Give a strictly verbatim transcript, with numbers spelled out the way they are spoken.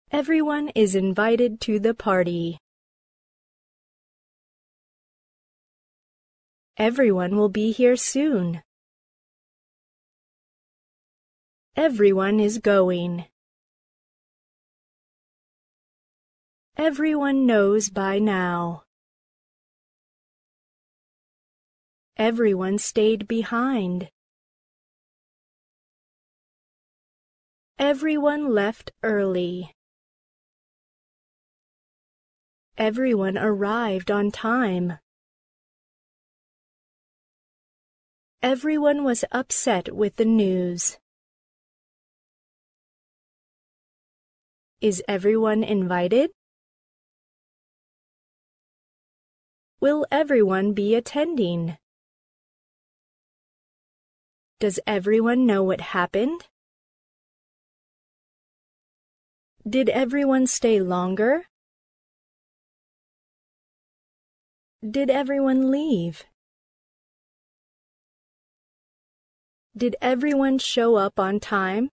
Everyone is invited to the party. Everyone will be here soon. Everyone is going. Everyone knows by now. Everyone stayed behind. Everyone left early. Everyone arrived on time. Everyone was upset with the news. Is everyone invited? Will everyone be attending? Does everyone know what happened? Did everyone stay longer? Did everyone leave? Did everyone show up on time?